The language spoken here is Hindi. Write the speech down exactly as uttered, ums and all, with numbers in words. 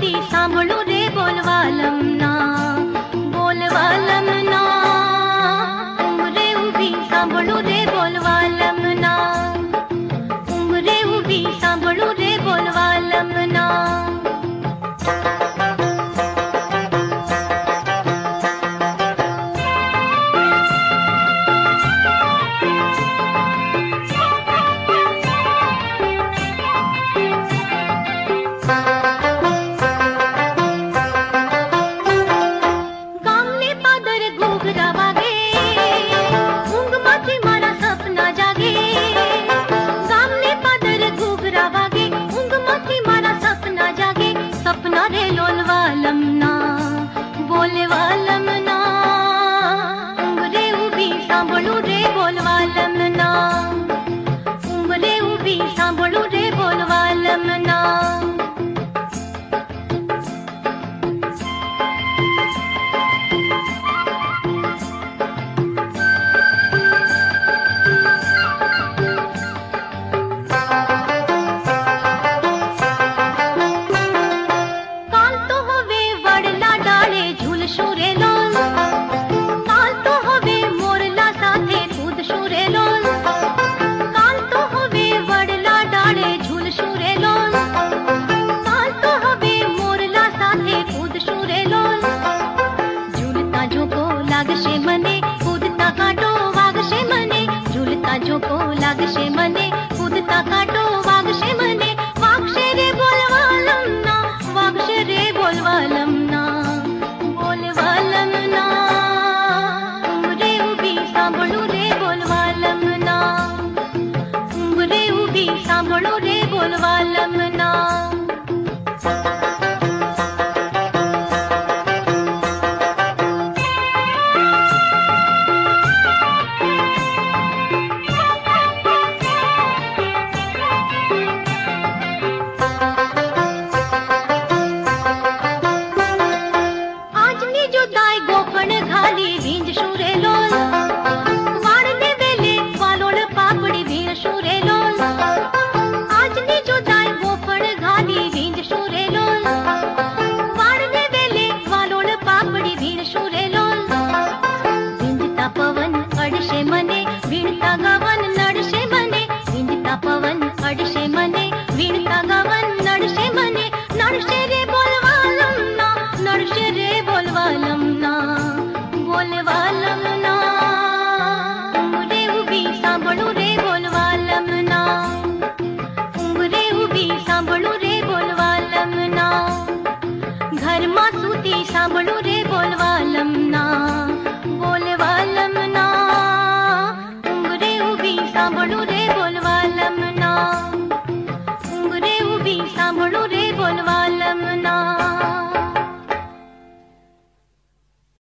सूती सांभळू रे बोलवालम ना, बोलवालम ना, उमरे उभी सांभळू रे बोलवालम ना, उमरे उभी सांभळू रे बोलवालम ना। बोलवालम ना, उमरे उभी सांभळू रे बोलवालम ना, उमरे उभी सांभळू रे बोलवालम ना। लागशे मने कूदता काटो वागशे मने, झूलता जोको लागशे मने कूदता काटो वागशे मने, वागशे रे बोलवालम ना, वागशे रे बोलवालम ना, बोलवालम ना, उमरे उभी सांभळू रे बोलवालम ना, उमरे उभी सांभळू रे बोलवालम ना। अडशे मने विणता गवन नडशे मने, विणता पवन अडशे मने विणता गवन नडशे मने, नडशे रे बोलवालम ना, नडशे रे बोलवालम ना, बोलवालम ना, उमरे उभी सांभळू रे बोलवालम ना, उमरे उभी सांभळू रे बोलवालम ना। घरमा सूती सांभळू रे बोलवालम ना, बोलवालम ना, सांभळू रे बोलवालम